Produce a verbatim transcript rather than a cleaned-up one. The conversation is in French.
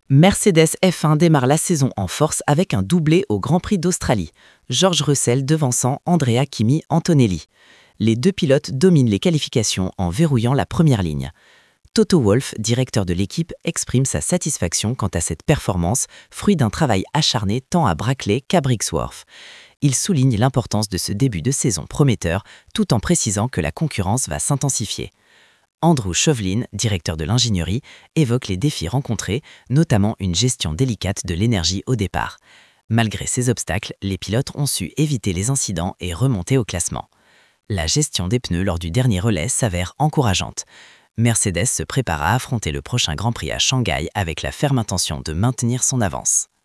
Mercedes F un démarre la saison en force avec un doublé au Grand Prix d'Australie. George Russell devançant Andrea Kimi Antonelli. Les deux pilotes dominent les qualifications en verrouillant la première ligne. Toto Wolff, directeur de l'équipe, exprime sa satisfaction quant à cette performance, fruit d'un travail acharné tant à Brackley qu'à Brixworth. Il souligne l'importance de ce début de saison prometteur, tout en précisant que la concurrence va s'intensifier. Andrew Chauvelin, directeur de l'ingénierie, évoque les défis rencontrés, notamment une gestion délicate de l'énergie au départ. Malgré ces obstacles, les pilotes ont su éviter les incidents et remonter au classement. La gestion des pneus lors du dernier relais s'avère encourageante. Mercedes se prépare à affronter le prochain Grand Prix à Shanghai avec la ferme intention de maintenir son avance.